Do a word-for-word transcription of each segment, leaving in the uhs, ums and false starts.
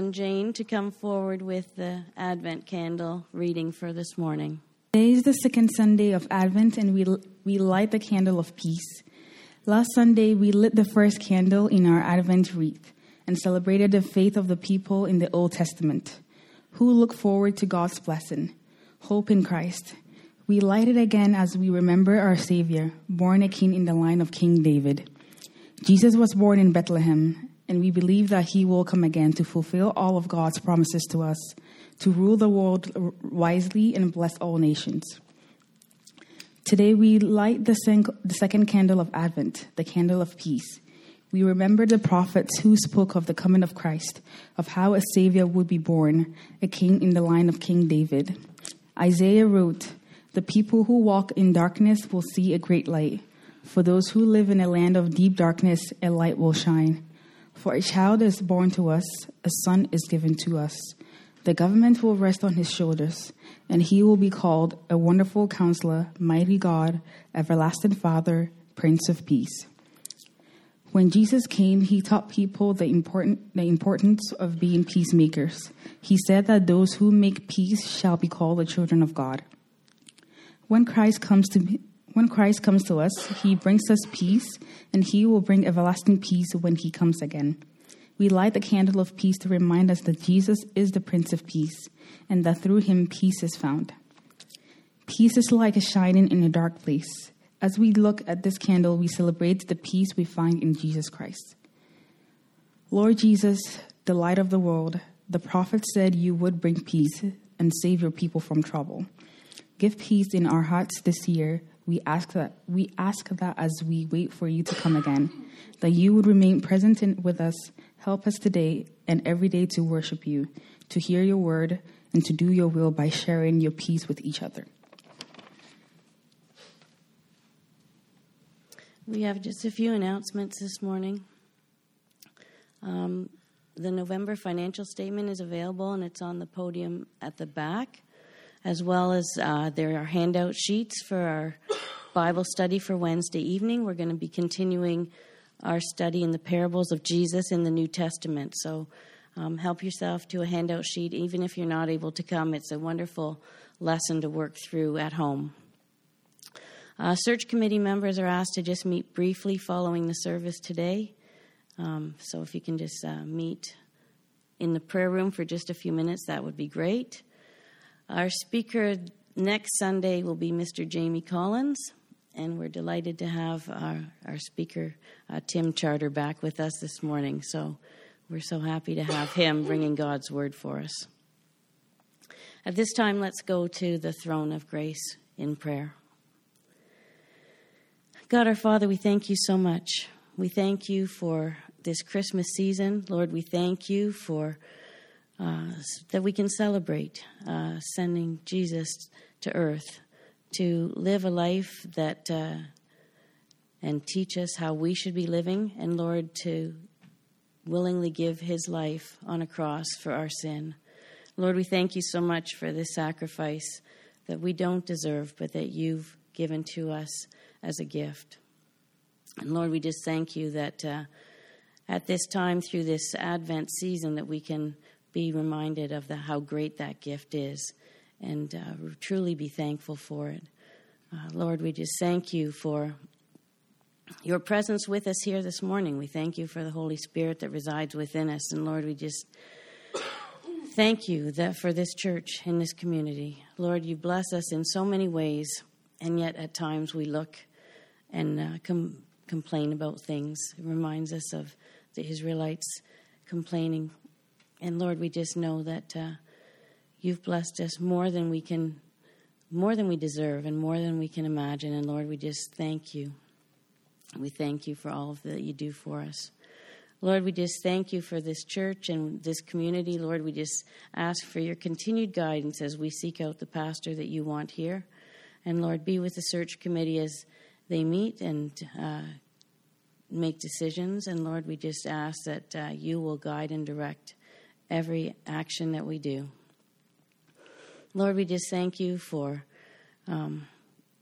on Jane to come forward with the Advent candle reading for this morning. Today is the second Sunday of Advent, and we we light the candle of peace. Last Sunday, we lit the first candle in our Advent wreath and celebrated the faith of the people in the Old Testament, who look forward to God's blessing, hope in Christ. We light it again as we remember our Savior, born a king in the line of King David. Jesus was born in Bethlehem, and we believe that he will come again to fulfill all of God's promises to us, to rule the world wisely and bless all nations. Today we light the, sen- the second candle of Advent, the candle of peace. We remember the prophets who spoke of the coming of Christ, of how a Savior would be born, a king in the line of King David. Isaiah wrote, "The people who walk in darkness will see a great light. For those who live in a land of deep darkness, a light will shine. For a child is born to us, a son is given to us. The government will rest on his shoulders, and he will be called a Wonderful Counselor, Mighty God, Everlasting Father, Prince of Peace." When Jesus came, he taught people the important the importance of being peacemakers. He said that those who make peace shall be called the children of God. When Christ comes to when Christ comes to us, he brings us peace, and he will bring everlasting peace when he comes again. We light the candle of peace to remind us that Jesus is the Prince of Peace, and that through him peace is found. Peace is like a shining in a dark place. As we look at this candle, we celebrate the peace we find in Jesus Christ. Lord Jesus, the light of the world, the prophet said you would bring peace and save your people from trouble. Give peace in our hearts this year. We ask that we ask that as we wait for you to come again, that you would remain present in, with us. Help us today and every day to worship you, to hear your word, and to do your will by sharing your peace with each other. We have just a few announcements this morning. Um, the November financial statement is available, and it's on the podium at the back, as well as uh, there are handout sheets for our Bible study for Wednesday evening. We're going to be continuing our study in the parables of Jesus in the New Testament. So um, help yourself to a handout sheet. Even if you're not able to come, it's a wonderful lesson to work through at home. Uh, search committee members are asked to just meet briefly following the service today. Um, so if you can just uh, meet in the prayer room for just a few minutes, that would be great. Our speaker next Sunday will be Mister Jamie Collins, and we're delighted to have our, our speaker, uh, Tim Charter, back with us this morning. So we're so happy to have him bringing God's word for us. At this time, let's go to the throne of grace in prayer. God, our Father, we thank you so much. We thank you for this Christmas season. Lord, we thank you for uh, that we can celebrate uh, sending Jesus to earth to live a life that uh, and teach us how we should be living, and Lord, to willingly give his life on a cross for our sin. Lord, we thank you so much for this sacrifice that we don't deserve, but that you've given to us as a gift. And Lord, we just thank you that uh, at this time through this Advent season that we can be reminded of the, how great that gift is, and uh, truly be thankful for it. Uh, Lord, we just thank you for your presence with us here this morning. We thank you for the Holy Spirit that resides within us. And Lord, we just thank you that for this church in this community. Lord, you bless us in so many ways, and yet at times we look and uh, com- complain about things. It reminds us of the Israelites complaining. And Lord, we just know that uh, you've blessed us more than we can, more than we deserve, and more than we can imagine. And Lord, we just thank you. We thank you for all of that you do for us. Lord, we just thank you for this church and this community. Lord, we just ask for your continued guidance as we seek out the pastor that you want here. And Lord, be with the search committee as they meet and uh, make decisions. And Lord, we just ask that uh, you will guide and direct every action that we do. Lord, we just thank you for um,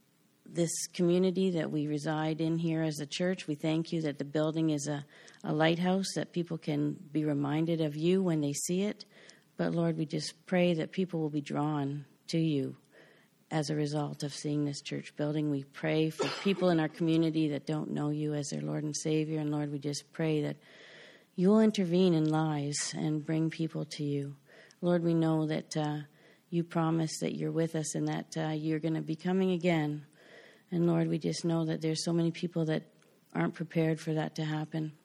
this community that we reside in here as a church. We thank you that the building is a, a lighthouse, that people can be reminded of you when they see it. But Lord, we just pray that people will be drawn to you as a result of seeing this church building. We pray for people in our community that don't know you as their Lord and Savior. And Lord, we just pray that you will intervene in lives and bring people to you. Lord, we know that uh, you promise that you're with us and that uh, you're going to be coming again. And Lord, we just know that there's so many people that aren't prepared for that to happen.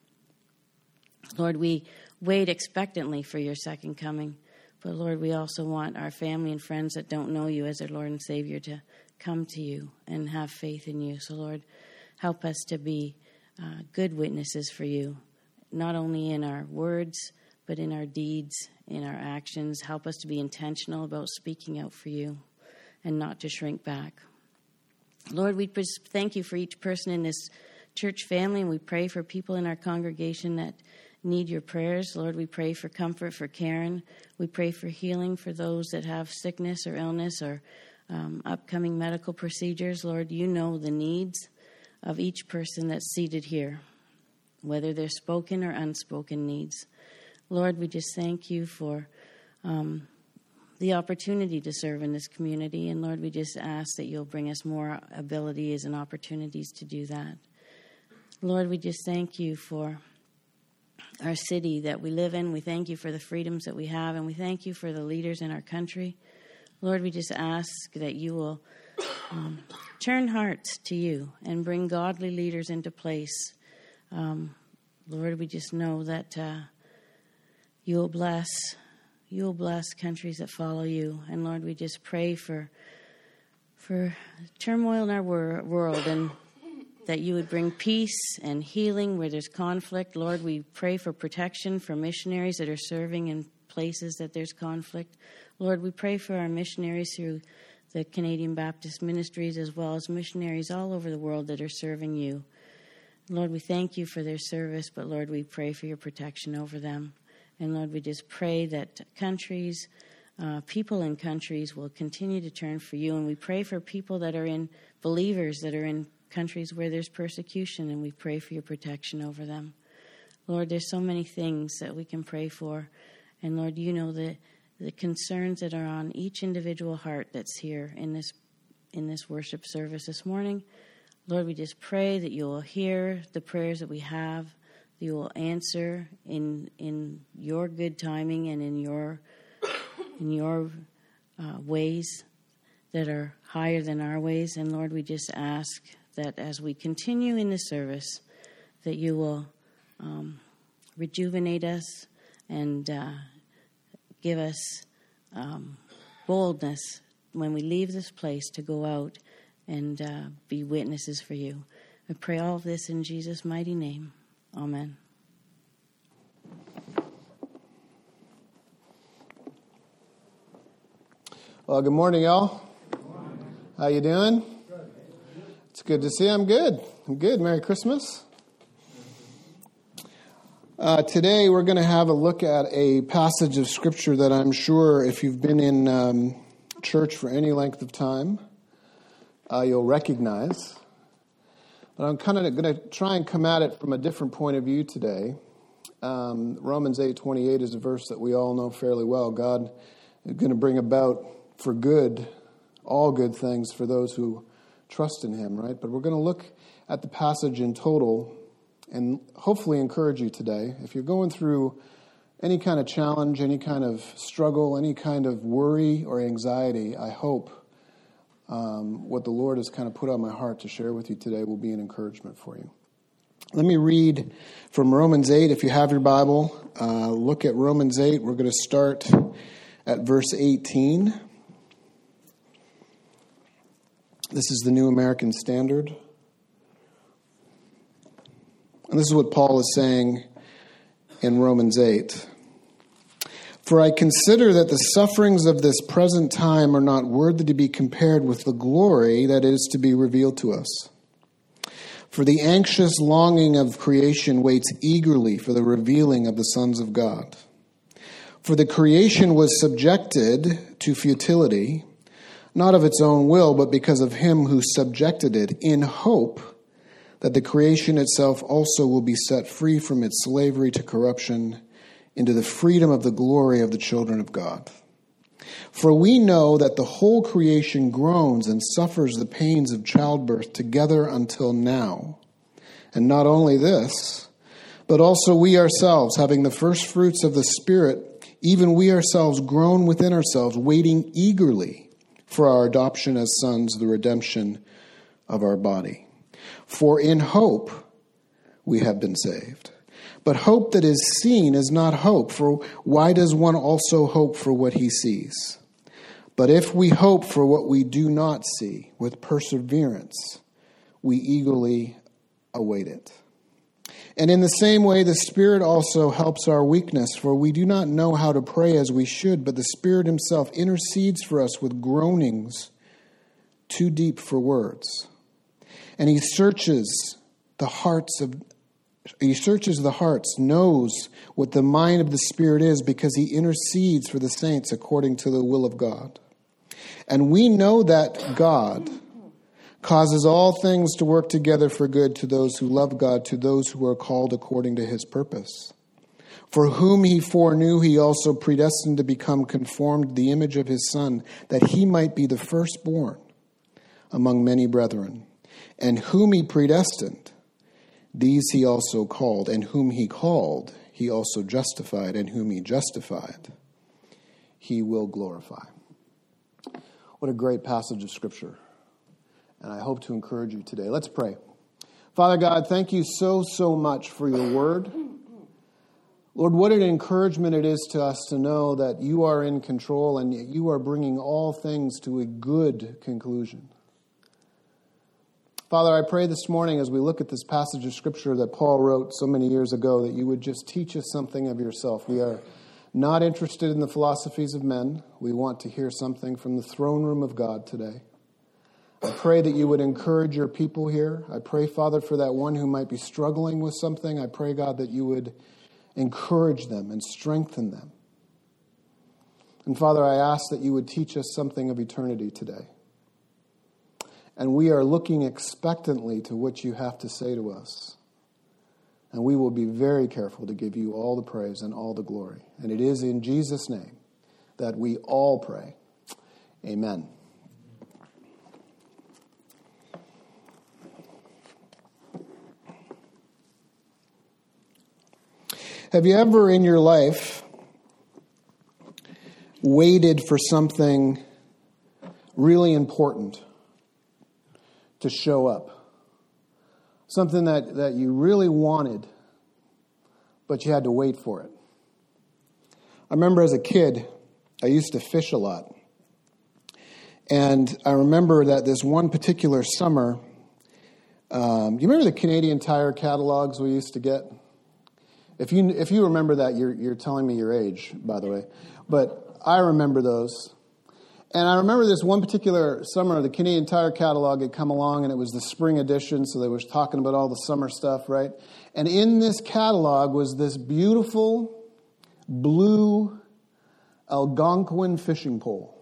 Lord, we wait expectantly for your second coming. But Lord, we also want our family and friends that don't know you as their Lord and Savior to come to you and have faith in you. So Lord, help us to be uh, good witnesses for you, not only in our words, but in our deeds, in our actions. Help us to be intentional about speaking out for you and not to shrink back. Lord, we thank you for each person in this church family, and we pray for people in our congregation that need your prayers. Lord, we pray for comfort for Karen. We pray for healing for those that have sickness or illness or um, upcoming medical procedures. Lord, you know the needs of each person that's seated here, whether they're spoken or unspoken needs. Lord, we just thank you for um, the opportunity to serve in this community. And Lord, we just ask that you'll bring us more abilities and opportunities to do that. Lord, we just thank you for our city that we live in. We thank you for the freedoms that we have, and we thank you for the leaders in our country. Lord, we just ask that you will um, turn hearts to you and bring godly leaders into place. Um, Lord, we just know that uh, you will bless, you will bless countries that follow you. And Lord, we just pray for for turmoil in our wor- world and that you would bring peace and healing where there's conflict. Lord, we pray for protection for missionaries that are serving in places that there's conflict. Lord, we pray for our missionaries through the Canadian Baptist Ministries as well as missionaries all over the world that are serving you. Lord, we thank you for their service, but Lord, we pray for your protection over them. And Lord, we just pray that countries, uh, people in countries will continue to turn for you. And we pray for people that are in, believers that are in countries where there's persecution, and we pray for your protection over them. Lord, there's so many things that we can pray for. And Lord, you know the, the concerns that are on each individual heart that's here in this in this worship service this morning. Lord, we just pray that you will hear the prayers that we have, that you will answer in in your good timing and in your in your uh, ways that are higher than our ways. And Lord, we just ask that as we continue in the service, that you will um, rejuvenate us and uh, give us um, boldness when we leave this place to go out and uh, be witnesses for you. I pray all of this in Jesus' mighty name. Amen. Well, good morning, y'all. Good morning. How you doing? Good. It's good to see you. I'm good. I'm good. Merry Christmas. Uh, today we're going to have a look at a passage of Scripture that I'm sure if you've been in um, church for any length of time, uh, you'll recognize. But I'm kind of going to try and come at it from a different point of view today. Um, Romans eight twenty-eight is a verse that we all know fairly well. God is going to bring about for good, all good things for those who trust in Him, right? But we're going to look at the passage in total and hopefully encourage you today. If you're going through any kind of challenge, any kind of struggle, any kind of worry or anxiety, I hope um, what the Lord has kind of put on my heart to share with you today will be an encouragement for you. Let me read from Romans eight. If you have your Bible, uh, look at Romans eight. We're going to start at verse eighteen. This is the New American Standard. And this is what Paul is saying in Romans eight. For I consider that the sufferings of this present time are not worthy to be compared with the glory that is to be revealed to us. For the anxious longing of creation waits eagerly for the revealing of the sons of God. For the creation was subjected to futility, not of its own will, but because of him who subjected it, in hope that the creation itself also will be set free from its slavery to corruption into the freedom of the glory of the children of God. For we know that the whole creation groans and suffers the pains of childbirth together until now. And not only this, but also we ourselves, having the first fruits of the Spirit, even we ourselves groan within ourselves, waiting eagerly for our adoption as sons, the redemption of our body. For in hope we have been saved. But hope that is seen is not hope, for why does one also hope for what he sees? But if we hope for what we do not see, with perseverance, we eagerly await it. And in the same way, the Spirit also helps our weakness, for we do not know how to pray as we should, but the Spirit himself intercedes for us with groanings too deep for words. And he searches the hearts of He searches the hearts, knows what the mind of the Spirit is, because he intercedes for the saints according to the will of God. And we know that God causes all things to work together for good to those who love God, to those who are called according to his purpose. For whom he foreknew, he also predestined to become conformed to the image of his Son, that he might be the firstborn among many brethren. And whom he predestined, these he also called, and whom he called, he also justified, and whom he justified, he will glorify. What a great passage of Scripture. And I hope to encourage you today. Let's pray. Father God, thank you so, so much for your word. Lord, what an encouragement it is to us to know that you are in control and you are bringing all things to a good conclusion. Father, I pray this morning as we look at this passage of Scripture that Paul wrote so many years ago, that you would just teach us something of yourself. We are not interested in the philosophies of men. We want to hear something from the throne room of God today. I pray that you would encourage your people here. I pray, Father, for that one who might be struggling with something. I pray, God, that you would encourage them and strengthen them. And Father, I ask that you would teach us something of eternity today. And we are looking expectantly to what you have to say to us. And we will be very careful to give you all the praise and all the glory. And it is in Jesus' name that we all pray. Amen. Have you ever in your life waited for something really important to show up? Something that, that you really wanted, but you had to wait for it. I remember as a kid, I used to fish a lot. And I remember that this one particular summer, um, you remember the Canadian Tire catalogs we used to get? If you if you remember that, you're you're telling me your age, by the way. But I remember those. And I remember this one particular summer, the Canadian Tire catalog had come along, and it was the spring edition, so they were talking about all the summer stuff, right? And in this catalog was this beautiful blue Algonquin fishing pole.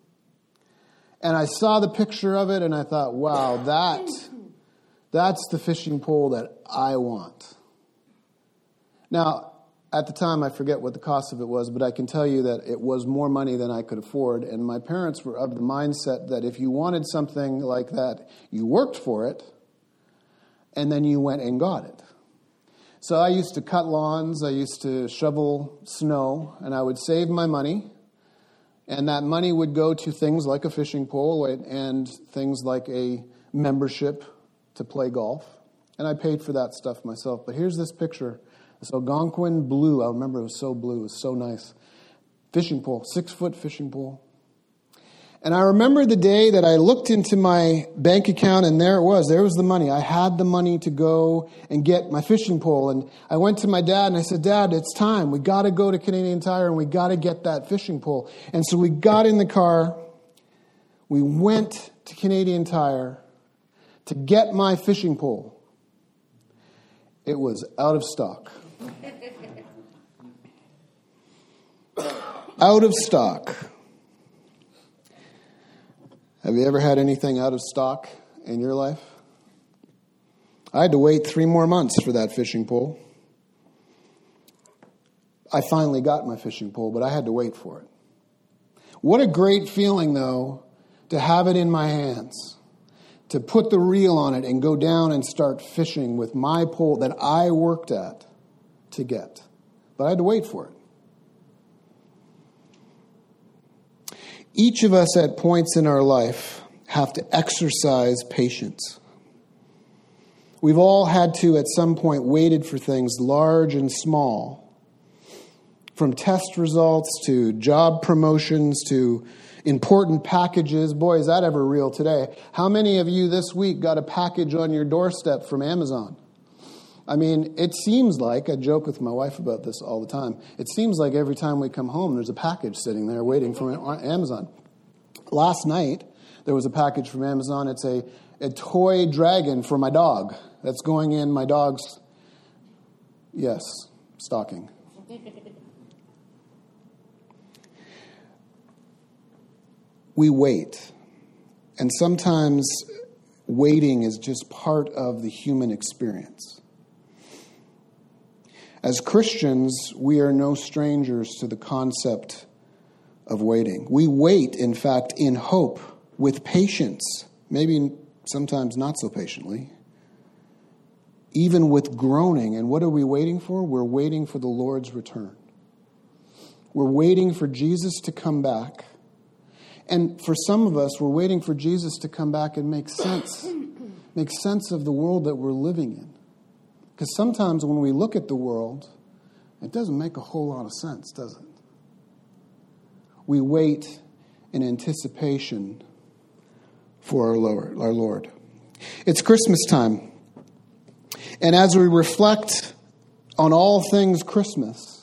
And I saw the picture of it, and I thought, wow, that that's the fishing pole that I want. Now, at the time, I forget what the cost of it was, but I can tell you that it was more money than I could afford. And my parents were of the mindset that if you wanted something like that, you worked for it, and then you went and got it. So I used to cut lawns, I used to shovel snow, and I would save my money. And that money would go to things like a fishing pole and things like a membership to play golf. And I paid for that stuff myself. But here's this picture. This Algonquin blue, I remember it was so blue, it was so nice. Fishing pole, six-foot fishing pole. And I remember the day that I looked into my bank account, and there it was. There was the money. I had the money to go and get my fishing pole. And I went to my dad, and I said, Dad, it's time. We got to go to Canadian Tire, and we got to get that fishing pole. And so we got in the car. We went to Canadian Tire to get my fishing pole. It was out of stock. Out of stock. Have you ever had anything out of stock in your life? I had to wait three more months for that fishing pole. I finally got my fishing pole, but I had to wait for it. What a great feeling, though, to have it in my hands, to put the reel on it and go down and start fishing with my pole that I worked at to get. But I had to wait for it. Each of us at points in our life have to exercise patience. We've all had to, at some point, waited for things large and small, from test results to job promotions to important packages. Boy, is that ever real today. How many of you this week got a package on your doorstep from Amazon? I mean, it seems like, I joke with my wife about this all the time, it seems like every time we come home, there's a package sitting there waiting from Amazon. Last night, there was a package from Amazon. It's a, a toy dragon for my dog that's going in my dog's, yes, stocking. We wait. And sometimes waiting is just part of the human experience. As Christians, we are no strangers to the concept of waiting. We wait, in fact, in hope, with patience, maybe sometimes not so patiently, even with groaning. And what are we waiting for? We're waiting for the Lord's return. We're waiting for Jesus to come back. And for some of us, we're waiting for Jesus to come back and make sense, make sense of the world that we're living in. Because sometimes when we look at the world, it doesn't make a whole lot of sense, does it? We wait in anticipation for our Lord. Our Lord. It's Christmas time. And as we reflect on all things Christmas,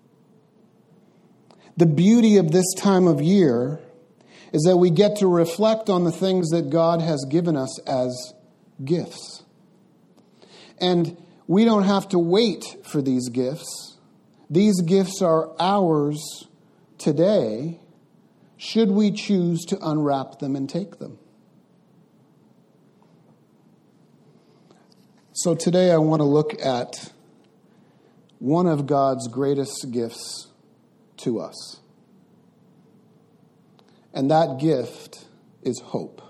the beauty of this time of year is that we get to reflect on the things that God has given us as gifts. And we don't have to wait for these gifts. These gifts are ours today, should we choose to unwrap them and take them. So today I want to look at one of God's greatest gifts to us. And that gift is hope.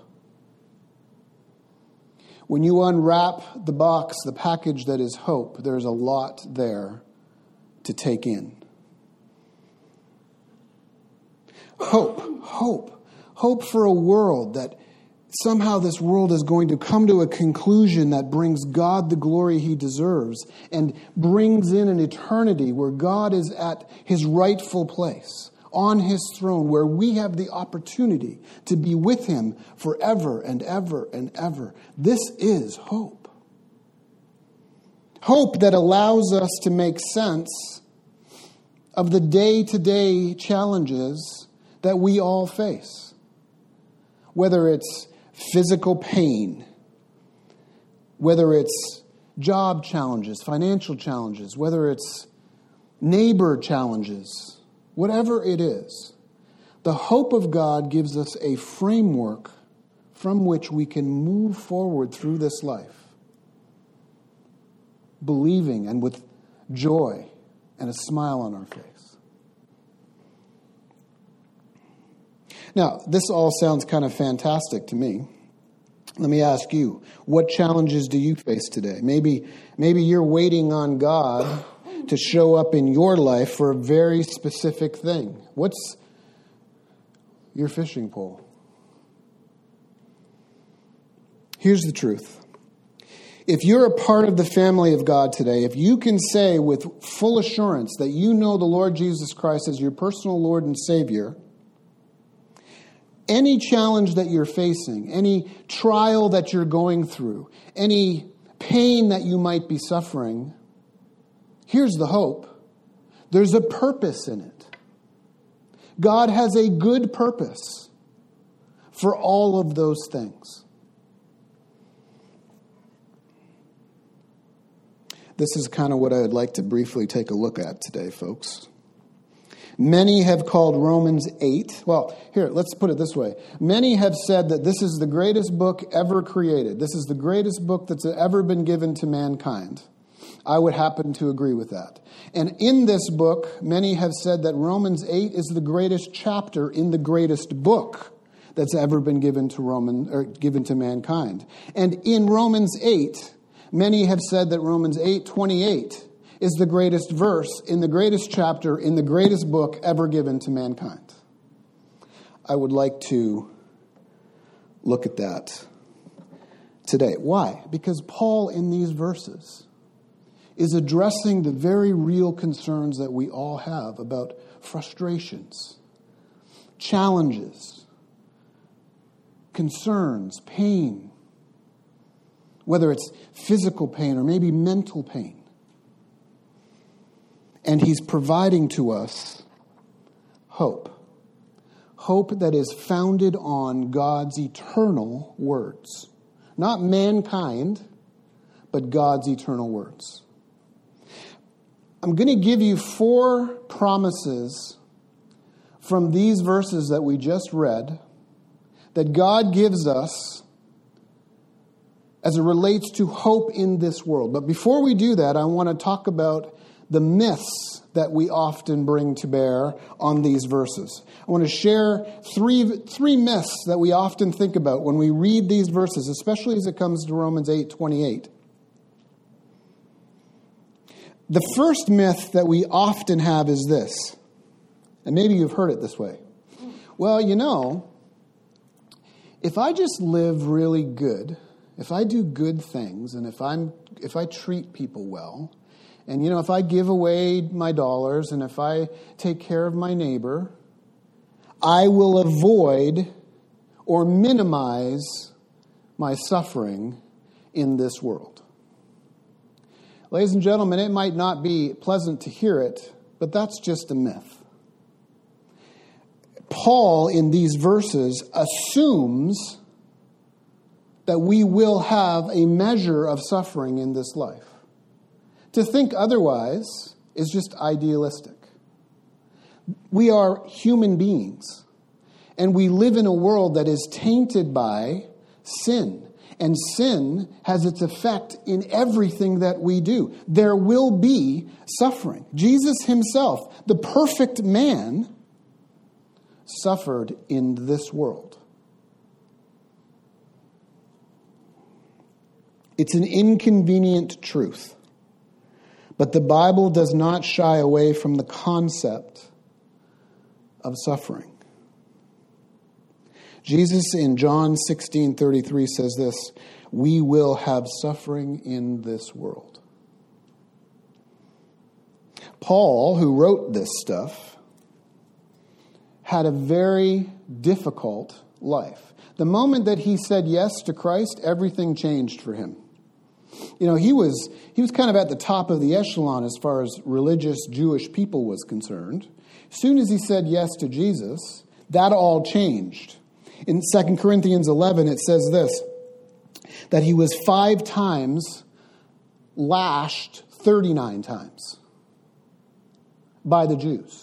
When you unwrap the box, the package that is hope, there's a lot there to take in. Hope, hope, hope for a world that somehow this world is going to come to a conclusion that brings God the glory he deserves and brings in an eternity where God is at his rightful place, on his throne, where we have the opportunity to be with him forever and ever and ever. This is hope. Hope that allows us to make sense of the day-to-day challenges that we all face. Whether it's physical pain, whether it's job challenges, financial challenges, whether it's neighbor challenges, whatever it is, the hope of God gives us a framework from which we can move forward through this life, believing and with joy and a smile on our face. Now, this all sounds kind of fantastic to me. Let me ask you, what challenges do you face today? Maybe, maybe you're waiting on God to show up in your life for a very specific thing. What's your fishing pole? Here's the truth. If you're a part of the family of God today, if you can say with full assurance that you know the Lord Jesus Christ as your personal Lord and Savior, any challenge that you're facing, any trial that you're going through, any pain that you might be suffering, here's the hope. There's a purpose in it. God has a good purpose for all of those things. This is kind of what I'd like to briefly take a look at today, folks. Many have called Romans eight. Well, here, let's put it this way. Many have said that this is the greatest book ever created. This is the greatest book that's ever been given to mankind. I would happen to agree with that. And in this book, many have said that Romans eight is the greatest chapter in the greatest book that's ever been given to Roman or given to mankind. And in Romans eight, many have said that Romans eight twenty-eight is the greatest verse in the greatest chapter in the greatest book ever given to mankind. I would like to look at that today. Why? Because Paul in these verses is addressing the very real concerns that we all have about frustrations, challenges, concerns, pain, whether it's physical pain or maybe mental pain. And he's providing to us hope. Hope that is founded on God's eternal words. Not mankind, but God's eternal words. I'm going to give you four promises from these verses that we just read that God gives us as it relates to hope in this world. But before we do that, I want to talk about the myths that we often bring to bear on these verses. I want to share three, three myths that we often think about when we read these verses, especially as it comes to Romans eight twenty-eight. The first myth that we often have is this, and maybe you've heard it this way. Well, you know, if I just live really good, if I do good things, and if I'm if I treat people well, and, you know, if I give away my dollars and if I take care of my neighbor, I will avoid or minimize my suffering in this world. Ladies and gentlemen, it might not be pleasant to hear it, but that's just a myth. Paul, in these verses, assumes that we will have a measure of suffering in this life. To think otherwise is just idealistic. We are human beings, and we live in a world that is tainted by sin. And sin has its effect in everything that we do. There will be suffering. Jesus himself, the perfect man, suffered in this world. It's an inconvenient truth. But the Bible does not shy away from the concept of suffering. Jesus in John sixteen thirty-three says this, "We will have suffering in this world." Paul, who wrote this stuff, had a very difficult life. The moment that he said yes to Christ, everything changed for him. You know, he was he was kind of at the top of the echelon as far as religious Jewish people was concerned. As soon as he said yes to Jesus, that all changed. In Second Corinthians eleven, it says this, that he was five times lashed thirty-nine times by the Jews.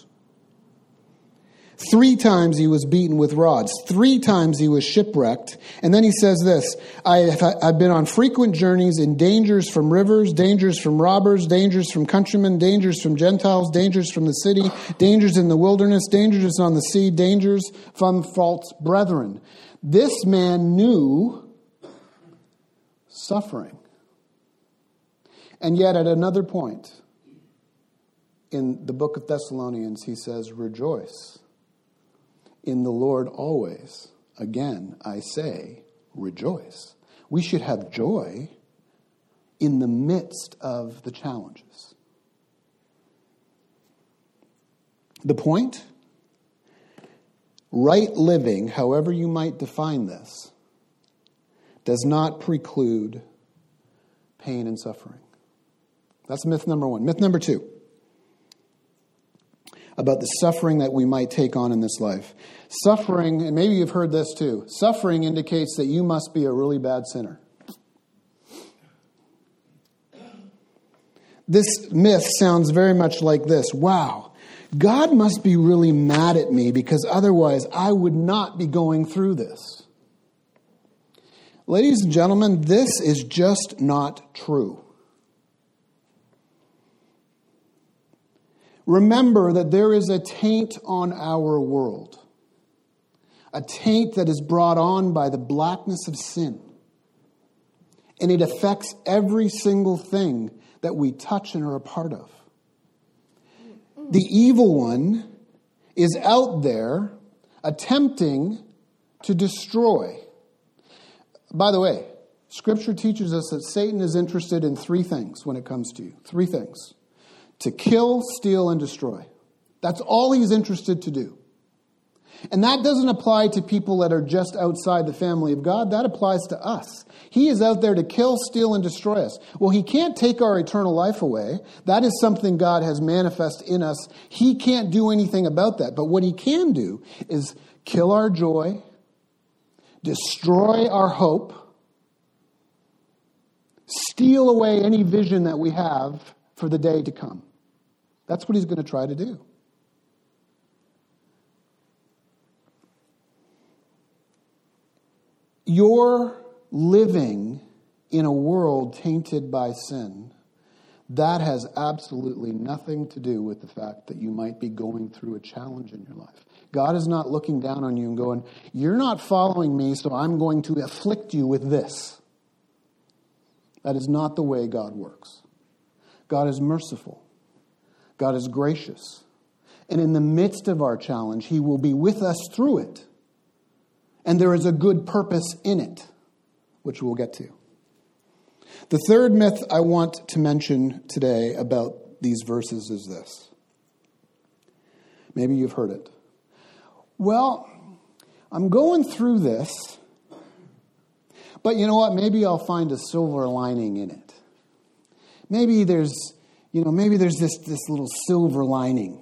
Three times he was beaten with rods. Three times he was shipwrecked. And then he says this, I have, I've been on frequent journeys in dangers from rivers, dangers from robbers, dangers from countrymen, dangers from Gentiles, dangers from the city, dangers in the wilderness, dangers on the sea, dangers from false brethren. This man knew suffering. And yet at another point in the book of Thessalonians, he says, "Rejoice in the Lord always. Again, I say, rejoice." We should have joy in the midst of the challenges. The point? Right living, however you might define this, does not preclude pain and suffering. That's myth number one. Myth number two, about the suffering that we might take on in this life. Suffering, and maybe you've heard this too, suffering indicates that you must be a really bad sinner. This myth sounds very much like this. Wow, God must be really mad at me because otherwise I would not be going through this. Ladies and gentlemen, this is just not true. Remember that there is a taint on our world. A taint that is brought on by the blackness of sin. And it affects every single thing that we touch and are a part of. The evil one is out there attempting to destroy. By the way, Scripture teaches us that Satan is interested in three things when it comes to you. Three things. To kill, steal, and destroy. That's all he's interested to do. And that doesn't apply to people that are just outside the family of God. That applies to us. He is out there to kill, steal, and destroy us. Well, he can't take our eternal life away. That is something God has manifest in us. He can't do anything about that. But what he can do is kill our joy, destroy our hope, steal away any vision that we have for the day to come. That's what he's going to try to do. You're living in a world tainted by sin. That has absolutely nothing to do with the fact that you might be going through a challenge in your life. God is not looking down on you and going, you're not following me, so I'm going to afflict you with this. That is not the way God works. God is merciful. God is gracious. And in the midst of our challenge, he will be with us through it. And there is a good purpose in it, which we'll get to. The third myth I want to mention today about these verses is this. Maybe you've heard it. Well, I'm going through this, but you know what? Maybe I'll find a silver lining in it. Maybe there's, you know, maybe there's this, this little silver lining.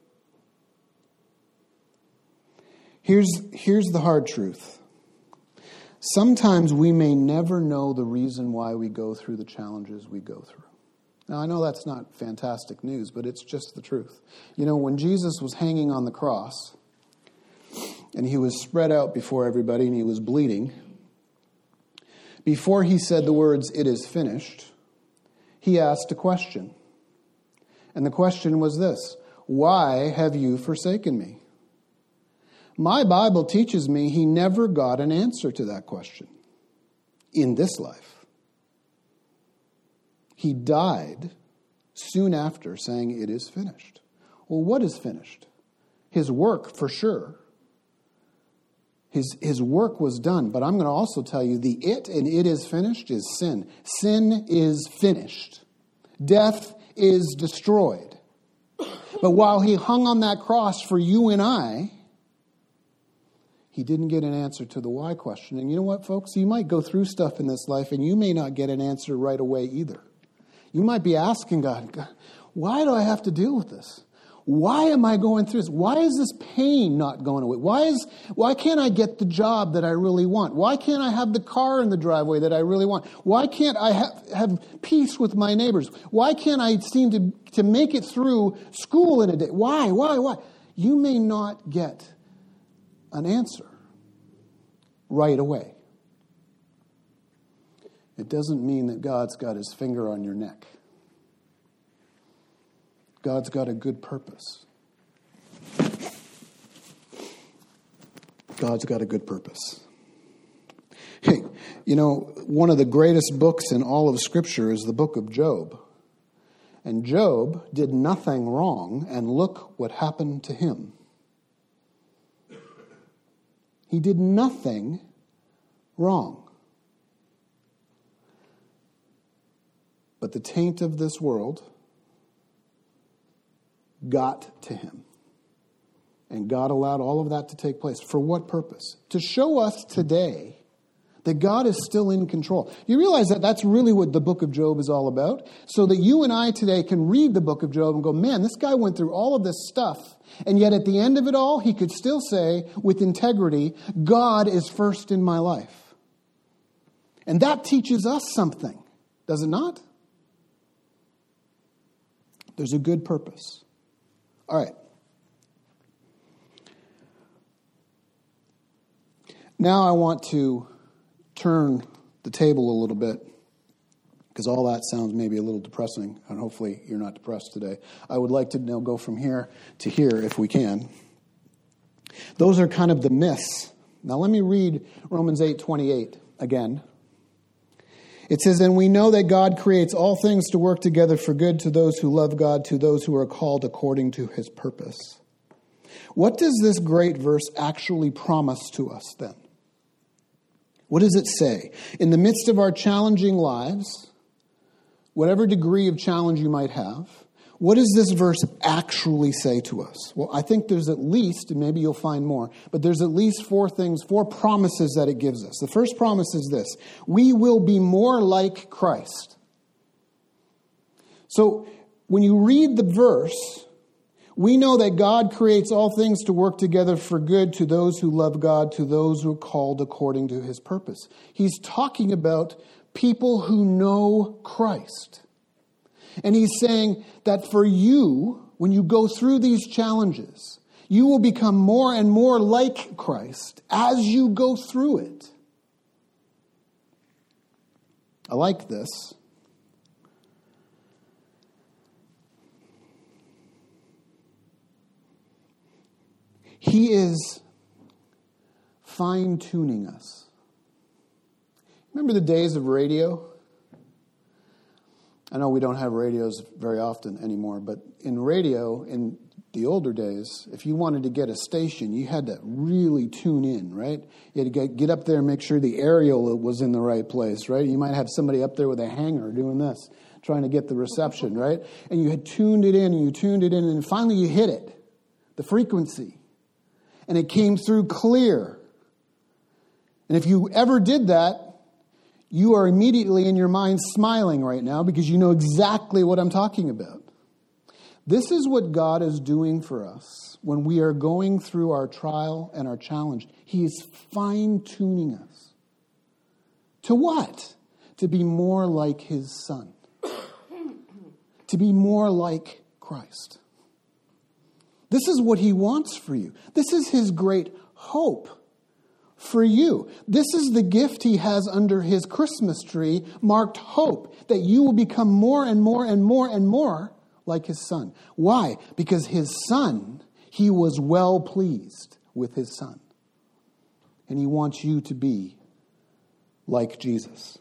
Here's, here's the hard truth. Sometimes we may never know the reason why we go through the challenges we go through. Now, I know that's not fantastic news, but it's just the truth. You know, when Jesus was hanging on the cross, and he was spread out before everybody, and he was bleeding, before he said the words, "It is finished," he asked a question. And the question was this: why have you forsaken me? My Bible teaches me he never got an answer to that question in this life. He died soon after saying, "It is finished." Well, what is finished? His work, for sure. His, his work was done. But I'm going to also tell you the it and it is finished is sin. Sin is finished. Death is destroyed. But while he hung on that cross for you and I, he didn't get an answer to the why question. And you know what, folks? You might go through stuff in this life and you may not get an answer right away either. You might be asking God, God, why do I have to deal with this? Why am I going through this? Why is this pain not going away? Why is why can't I get the job that I really want? Why can't I have the car in the driveway that I really want? Why can't I have, have peace with my neighbors? Why can't I seem to, to make it through school in a day? Why, why, why? You may not get an answer right away. It doesn't mean that God's got his finger on your neck. God's got a good purpose. God's got a good purpose. Hey, you know, one of the greatest books in all of Scripture is the book of Job. And Job did nothing wrong, and look what happened to him. He did nothing wrong. But the taint of this world got to him. And God allowed all of that to take place. For what purpose? To show us today that God is still in control. You realize that that's really what the book of Job is all about? So that you and I today can read the book of Job and go, man, this guy went through all of this stuff. And yet at the end of it all, he could still say with integrity, God is first in my life. And that teaches us something, does it not? There's a good purpose. All right, Now I want to turn the table a little bit, because all that sounds maybe a little depressing, and hopefully you're not depressed today. I would like to now go from here to here if we can. Those are kind of the myths. Now let me read Romans eight twenty-eight again. It says, "And we know that God creates all things to work together for good to those who love God, to those who are called according to his purpose." What does this great verse actually promise to us then? What does it say? In the midst of our challenging lives, whatever degree of challenge you might have, what does this verse actually say to us? Well, I think there's at least, and maybe you'll find more, but there's at least four things, four promises that it gives us. The first promise is this: we will be more like Christ. So when you read the verse, we know that God creates all things to work together for good to those who love God, to those who are called according to his purpose. He's talking about people who know Christ. And he's saying that for you, when you go through these challenges, you will become more and more like Christ as you go through it. I like this. He is fine-tuning us. Remember the days of radio? I know we don't have radios very often anymore, but in radio, in the older days, if you wanted to get a station, you had to really tune in, right? You had to get up there and make sure the aerial was in the right place, right? You might have somebody up there with a hanger doing this, trying to get the reception, right? And you had tuned it in, and you tuned it in, and finally you hit it, the frequency. And it came through clear. And if you ever did that, you are immediately in your mind smiling right now because you know exactly what I'm talking about. This is what God is doing for us when we are going through our trial and our challenge. He is fine-tuning us. To what? To be more like his Son. To be more like Christ. This is what he wants for you. This is his great hope for you. This is the gift he has under his Christmas tree, marked hope, that you will become more and more and more and more like his Son. Why? Because his Son, he was well pleased with his Son. And he wants you to be like Jesus.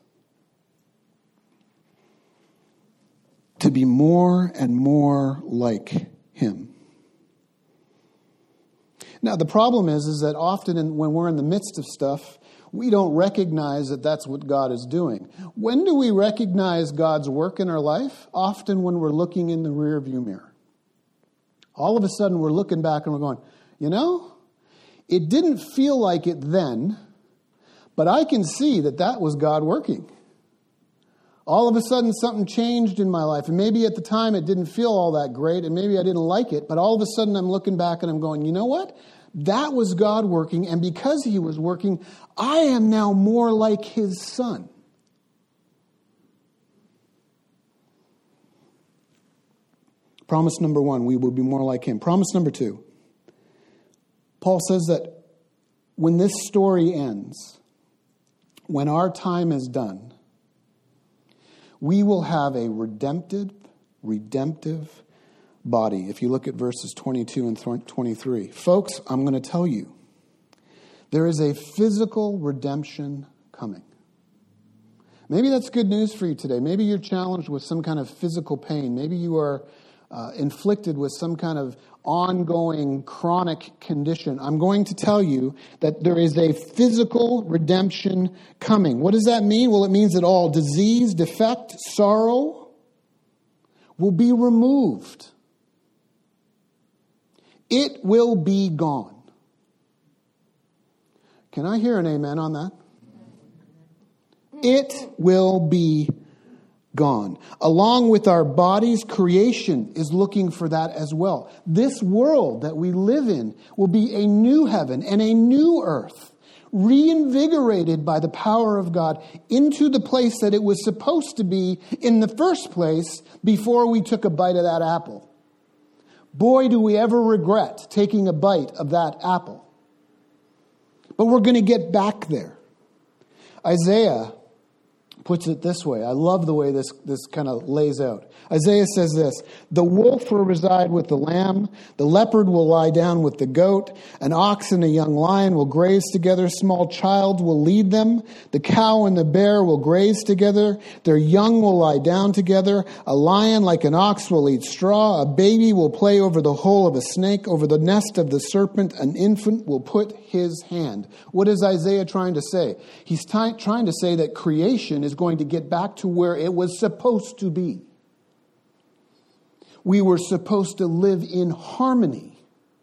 To be more and more like him. Now, the problem is, is that often in, when we're in the midst of stuff, we don't recognize that that's what God is doing. When do we recognize God's work in our life? Often when we're looking in the rearview mirror. All of a sudden, we're looking back and we're going, you know, it didn't feel like it then, but I can see that that was God working. All of a sudden, something changed in my life. And maybe at the time it didn't feel all that great, and maybe I didn't like it. But all of a sudden, I'm looking back and I'm going, you know what? That was God working. And because he was working, I am now more like his Son. Promise number one, we will be more like him. Promise number two, Paul says that when this story ends, when our time is done, we will have a redemptive, redemptive body. If you look at verses twenty-two and twenty-three. Folks, I'm going to tell you, there is a physical redemption coming. Maybe that's good news for you today. Maybe you're challenged with some kind of physical pain. Maybe you are uh, inflicted with some kind of ongoing chronic condition. I'm going to tell you that there is a physical redemption coming. What does that mean? Well, it means that all disease, defect, sorrow will be removed. It will be gone. Can I hear an amen on that? It will be gone. Along with our bodies, creation is looking for that as well. This world that we live in will be a new heaven and a new earth, reinvigorated by the power of God into the place that it was supposed to be in the first place before we took a bite of that apple. Boy, do we ever regret taking a bite of that apple. But we're going to get back there. Isaiah puts it this way. I love the way this, this kind of lays out. Isaiah says this, the wolf will reside with the lamb, the leopard will lie down with the goat, an ox and a young lion will graze together, small child will lead them, the cow and the bear will graze together, their young will lie down together, a lion like an ox will eat straw, a baby will play over the hole of a snake, over the nest of the serpent, an infant will put his hand. What is Isaiah trying to say? He's t- trying to say that creation is going to get back to where it was supposed to be. We were supposed to live in harmony,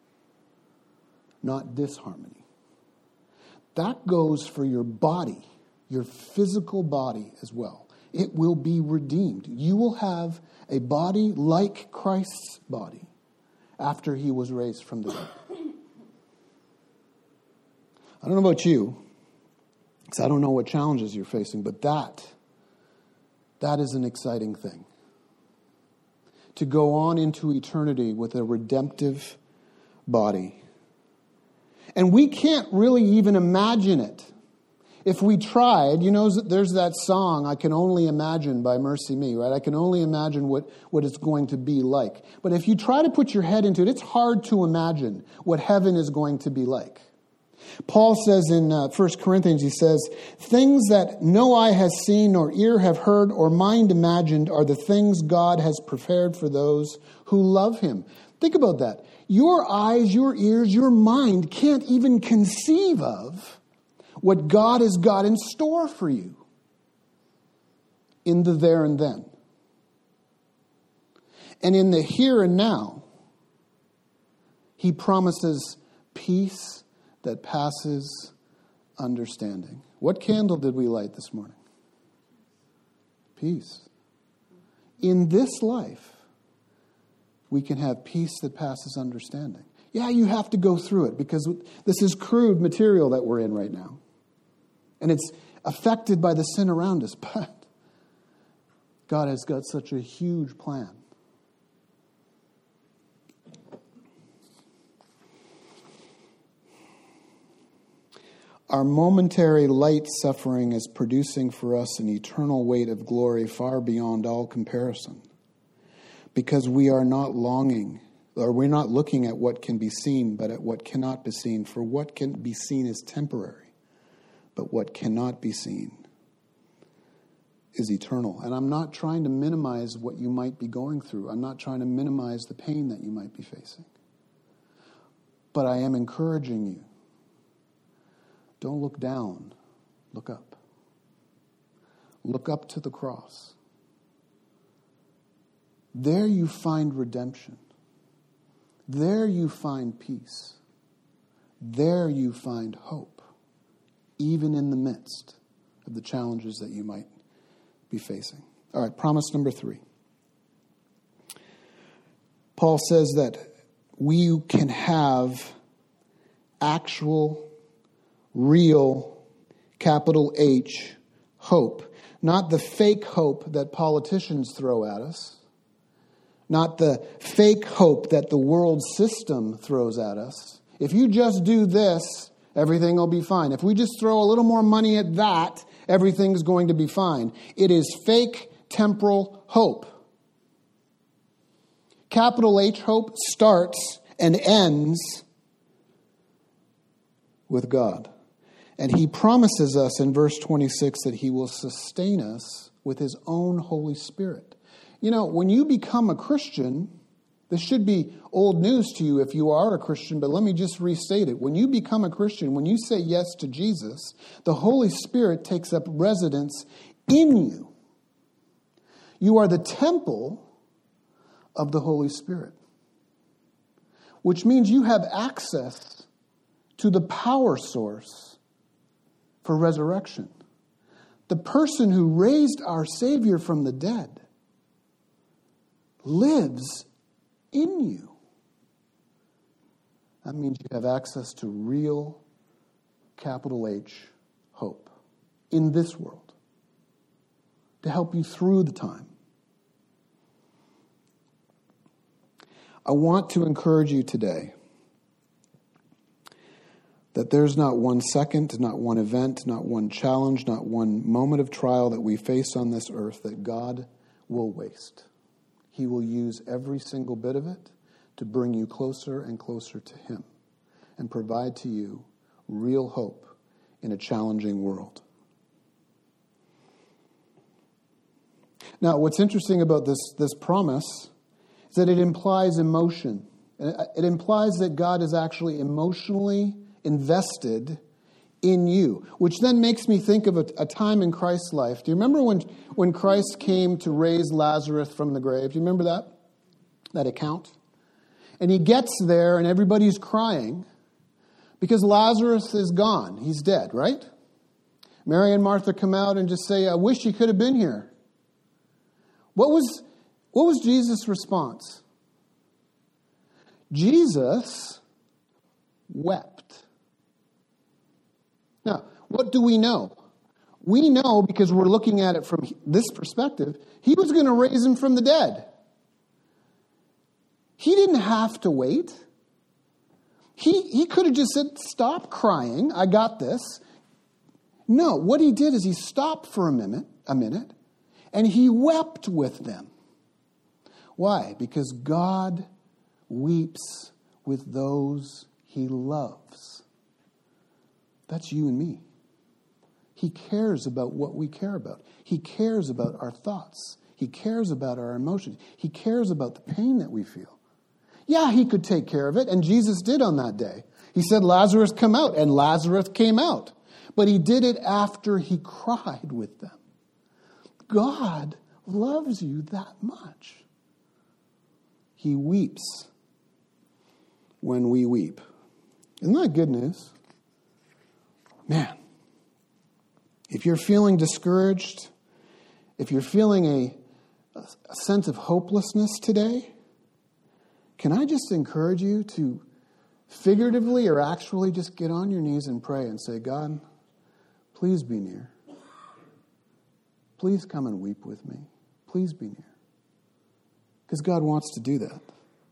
not disharmony. That goes for your body, your physical body as well. It will be redeemed. You will have a body like Christ's body after he was raised from the dead. I don't know about you, because I don't know what challenges you're facing, but that, that is an exciting thing. To go on into eternity with a redemptive body. And we can't really even imagine it. If we tried, you know, there's that song, I Can Only Imagine by Mercy Me, right? I can only imagine what, what it's going to be like. But if you try to put your head into it, it's hard to imagine what heaven is going to be like. Paul says in uh, First Corinthians, he says, things that no eye has seen, nor ear have heard, or mind imagined are the things God has prepared for those who love him. Think about that. Your eyes, your ears, your mind can't even conceive of what God has got in store for you in the there and then. And in the here and now, he promises peace that passes understanding. What candle did we light this morning? Peace. In this life, we can have peace that passes understanding. Yeah, you have to go through it because this is crude material that we're in right now. And it's affected by the sin around us. But God has got such a huge plan. Our momentary light suffering is producing for us an eternal weight of glory far beyond all comparison. Because we are not longing, or we're not looking at what can be seen, but at what cannot be seen. For what can be seen is temporary, but what cannot be seen is eternal. And I'm not trying to minimize what you might be going through. I'm not trying to minimize the pain that you might be facing. But I am encouraging you. Don't look down, look up. Look up to the cross. There you find redemption. There you find peace. There you find hope, even in the midst of the challenges that you might be facing. All right, promise number three. Paul says that we can have actual real, capital H, hope. Not the fake hope that politicians throw at us. Not the fake hope that the world system throws at us. If you just do this, everything will be fine. If we just throw a little more money at that, everything's going to be fine. It is fake temporal hope. Capital H hope starts and ends with God. And he promises us in verse twenty-six that he will sustain us with his own Holy Spirit. You know, when you become a Christian, this should be old news to you if you are a Christian, but let me just restate it. When you become a Christian, when you say yes to Jesus, the Holy Spirit takes up residence in you. You are the temple of the Holy Spirit, which means you have access to the power source for resurrection. The person who raised our Savior from the dead lives in you. That means you have access to real, capital H, hope in this world to help you through the time. I want to encourage you today. that there's not one second, not one event, not one challenge, not one moment of trial that we face on this earth that God will waste. He will use every single bit of it to bring you closer and closer to Him and provide to you real hope in a challenging world. Now, what's interesting about this, this promise is that it implies emotion. It implies that God is actually emotionally invested in you, which then makes me think of a, a time in Christ's life. Do you remember when, when Christ came to raise Lazarus from the grave? Do you remember that? That account? And he gets there and everybody's crying because Lazarus is gone. He's dead, right? Mary and Martha come out and just say, I wish you could have been here. What was, what was Jesus' response? Jesus wept. Now, what do we know? We know, because we're looking at it from this perspective, he was going to raise him from the dead. He didn't have to wait. He, he could have just said, stop crying, I got this. No, what he did is he stopped for a minute, a minute, and he wept with them. Why? Because God weeps with those He loves. That's you and me. He cares about what we care about. He cares about our thoughts. He cares about our emotions. He cares about the pain that we feel. Yeah, He could take care of it, and Jesus did on that day. He said, Lazarus, come out, and Lazarus came out. But He did it after He cried with them. God loves you that much. He weeps when we weep. Isn't that good news? Man, if you're feeling discouraged, if you're feeling a, a sense of hopelessness today, can I just encourage you to figuratively or actually just get on your knees and pray and say, God, please be near. Please come and weep with me. Please be near. Because God wants to do that.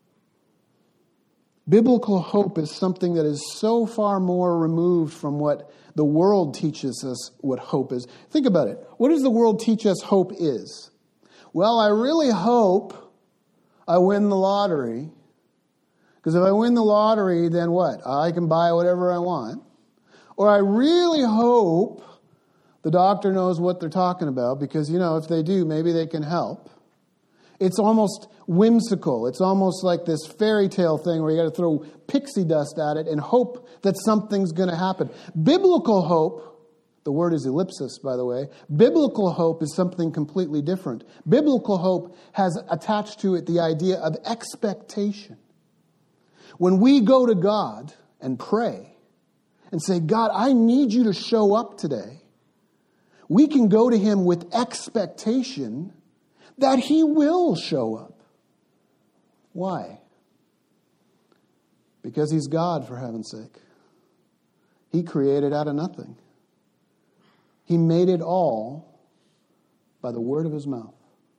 Biblical hope is something that is so far more removed from what the world teaches us what hope is. Think about it. What does the world teach us hope is? Well, I really hope I win the lottery. Because if I win the lottery, then what? I can buy whatever I want. Or I really hope the doctor knows what they're talking about, because, you know, if they do, maybe they can help. It's almost whimsical. It's almost like this fairy tale thing where you got to throw pixie dust at it and hope that something's going to happen. Biblical hope, the word is ellipsis, by the way. Biblical hope is something completely different. Biblical hope has attached to it the idea of expectation. When we go to God and pray and say, God, I need you to show up today, we can go to Him with expectation that He will show up. Why? Because He's God, for heaven's sake. He created out of nothing. He made it all by the word of His mouth.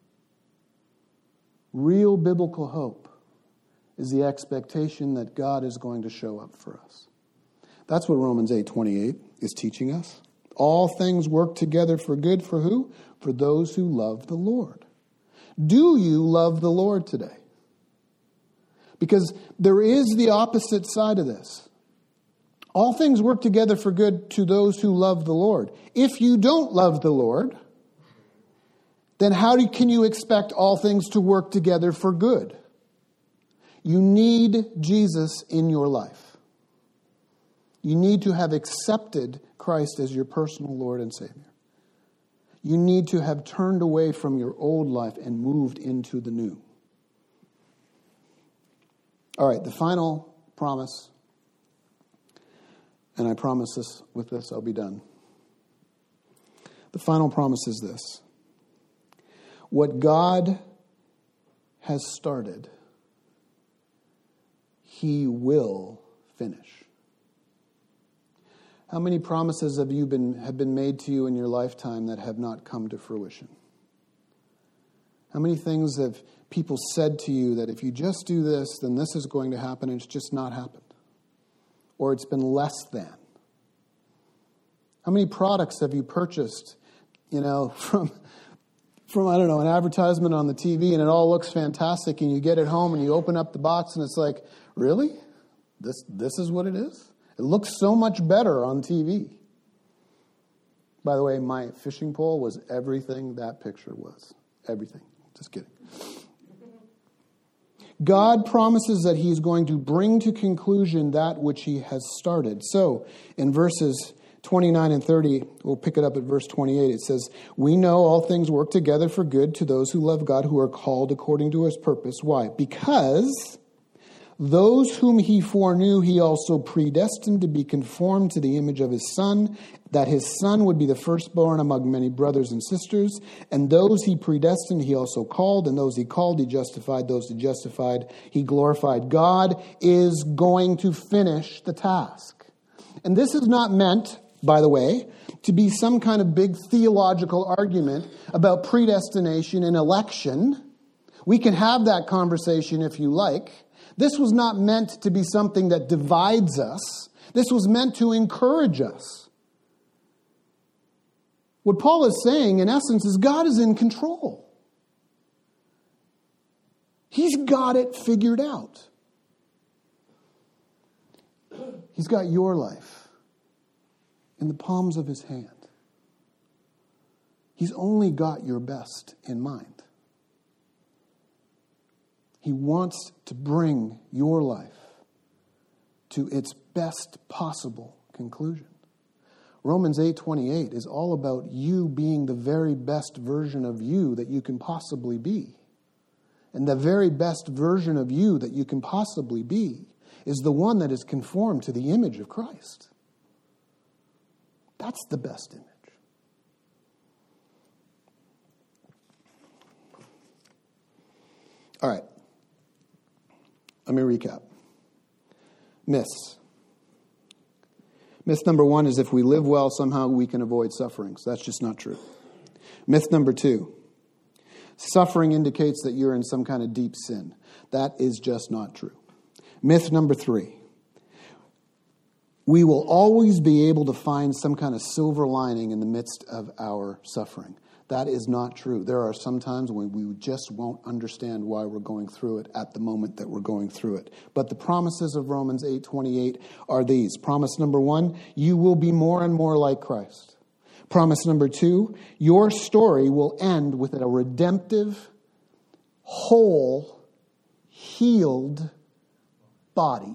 Real biblical hope is the expectation that God is going to show up for us. That's what Romans eight twenty-eight is teaching us. All things work together for good for who? For those who love the Lord. Do you love the Lord today? Because there is the opposite side of this. All things work together for good to those who love the Lord. If you don't love the Lord, then how do, can you expect all things to work together for good? You need Jesus in your life. You need to have accepted Christ as your personal Lord and Savior. You need to have turned away from your old life and moved into the new. All right, the final promise, and I promise this, with this I'll be done. The final promise is this. What God has started, He will finish. How many promises have you been have been made to you in your lifetime that have not come to fruition? How many things have people said to you that if you just do this, then this is going to happen, and it's just not happened? or it's been less than? How many products have you purchased, you know, from, from, I don't know, an advertisement on the T V, and it all looks fantastic, and you get it home and you open up the box and it's like, really? This, this is what it is? It looks so much better on T V. By the way, my fishing pole was everything that picture was. Everything. Just kidding. God promises that he's going to bring to conclusion that which he has started. So, in verses twenty-nine and thirty, we'll pick it up at verse twenty-eight. It says, "We know all things work together for good to those who love God, who are called according to his purpose." Why? Because those whom he foreknew, he also predestined to be conformed to the image of his Son, that his Son would be the firstborn among many brothers and sisters. And those he predestined, he also called. And those he called, he justified. Those he justified, he glorified. God is going to finish the task. And this is not meant, by the way, to be some kind of big theological argument about predestination and election. We can have that conversation if you like. This was not meant to be something that divides us. This was meant to encourage us. What Paul is saying, in essence, is God is in control. He's got it figured out. He's got your life in the palms of his hand. He's only got your best in mind. He wants to bring your life to its best possible conclusion. Romans eight twenty-eight is all about you being the very best version of you that you can possibly be. And the very best version of you that you can possibly be is the one that is conformed to the image of Christ. That's the best image. All right. Let me recap. Myths. Myth number one is if we live well, somehow we can avoid suffering. So that's just not true. Myth number two. Suffering indicates that you're in some kind of deep sin. That is just not true. Myth number three. We will always be able to find some kind of silver lining in the midst of our suffering. That is not true. There are some times when we just won't understand why we're going through it at the moment that we're going through it. But the promises of Romans eight twenty-eight are these. Promise number one, you will be more and more like Christ. Promise number two, your story will end with a redemptive, whole, healed body.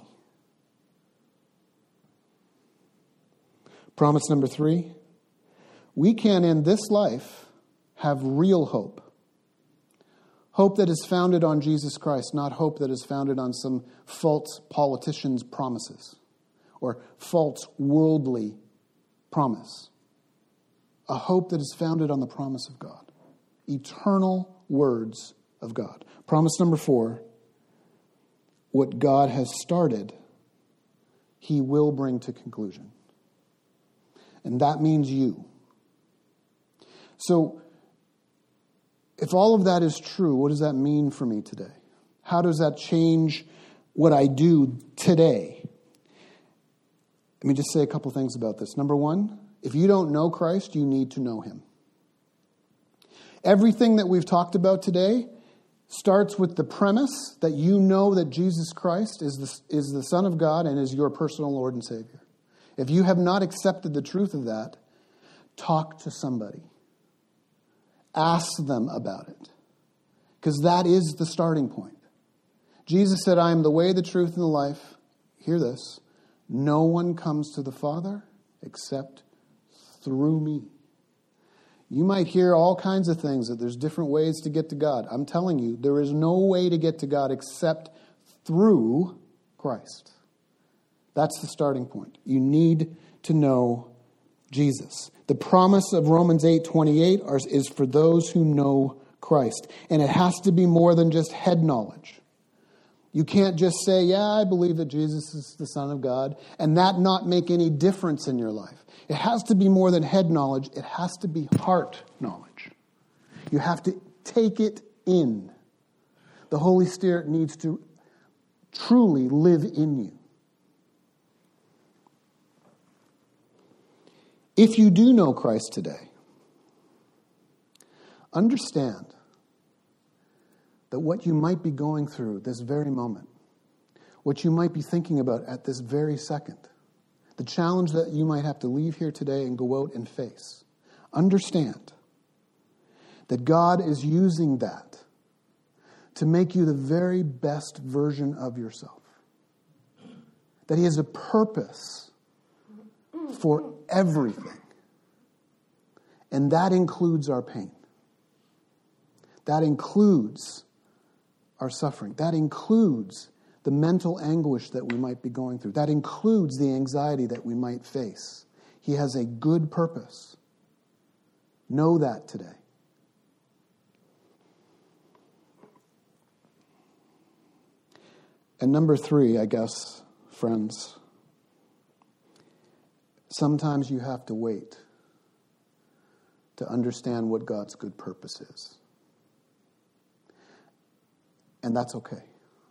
Promise number three, we can in this life have real hope. Hope that is founded on Jesus Christ, not hope that is founded on some false politician's promises or false worldly promise. A hope that is founded on the promise of God. Eternal words of God. Promise number four, what God has started, he will bring to conclusion. And that means you. So, if all of that is true, what does that mean for me today? How does that change what I do today? Let me just say a couple things about this. Number one, if you don't know Christ, you need to know him. Everything that we've talked about today starts with the premise that you know that Jesus Christ is the, is the Son of God and is your personal Lord and Savior. If you have not accepted the truth of that, talk to somebody. Ask them about it. Because that is the starting point. Jesus said, I am the way, the truth, and the life. Hear this. No one comes to the Father except through me. You might hear all kinds of things, that there's different ways to get to God. I'm telling you, there is no way to get to God except through Christ. That's the starting point. You need to know Jesus. The promise of Romans eight twenty-eight is for those who know Christ. And it has to be more than just head knowledge. You can't just say, yeah, I believe that Jesus is the Son of God, and that not make any difference in your life. It has to be more than head knowledge. It has to be heart knowledge. You have to take it in. The Holy Spirit needs to truly live in you. If you do know Christ today, understand that what you might be going through this very moment, what you might be thinking about at this very second, the challenge that you might have to leave here today and go out and face, understand that God is using that to make you the very best version of yourself. That He has a purpose for everything. And that includes our pain. That includes our suffering. That includes the mental anguish that we might be going through. That includes the anxiety that we might face. He has a good purpose. Know that today. And number three, I guess, friends, sometimes you have to wait to understand what God's good purpose is. And that's okay.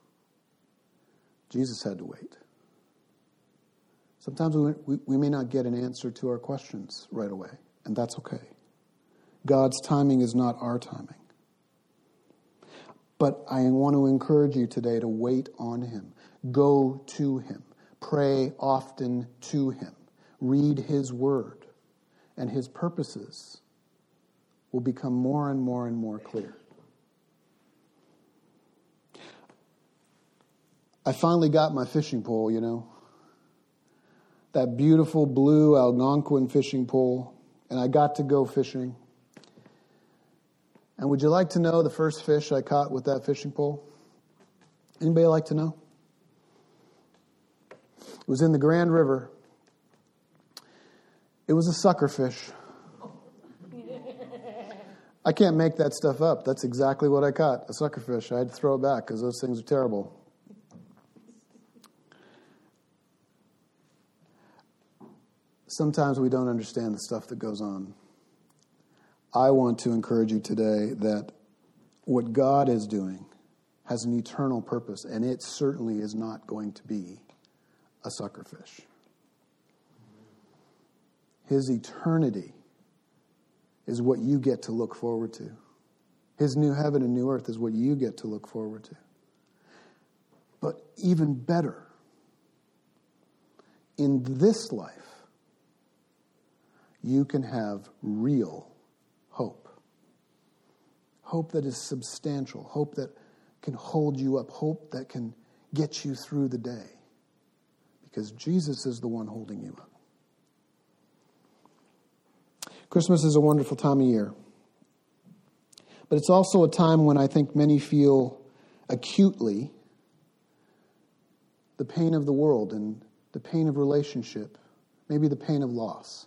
Jesus had to wait. Sometimes we, we, we may not get an answer to our questions right away, and that's okay. God's timing is not our timing. But I want to encourage you today to wait on Him. Go to Him. Pray often to Him. Read His Word. And His purposes will become more and more and more clear. I finally got my fishing pole, you know. That beautiful blue Algonquin fishing pole. And I got to go fishing. And would you like to know the first fish I caught with that fishing pole? Anybody like to know? It was in the Grand River. It was a sucker fish. I can't make that stuff up. That's exactly what I caught, a sucker fish. I had to throw it back because those things are terrible. Sometimes we don't understand the stuff that goes on. I want to encourage you today that what God is doing has an eternal purpose, and it certainly is not going to be a sucker fish. His eternity is what you get to look forward to. His new heaven and new earth is what you get to look forward to. But even better, in this life, you can have real hope. Hope that is substantial. Hope that can hold you up. Hope that can get you through the day. Because Jesus is the one holding you up. Christmas is a wonderful time of year. But it's also a time when I think many feel acutely the pain of the world and the pain of relationship, maybe the pain of loss.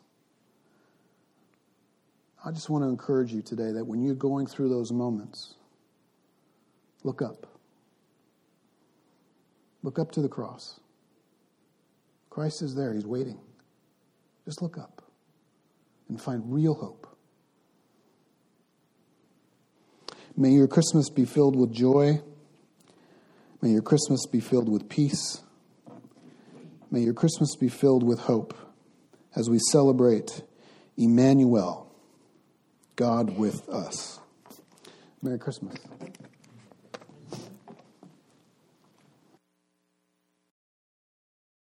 I just want to encourage you today that when you're going through those moments, look up. Look up to the cross. Christ is there. He's waiting. Just look up and find real hope. May your Christmas be filled with joy. May your Christmas be filled with peace. May your Christmas be filled with hope as we celebrate Emmanuel, God with us. Merry Christmas.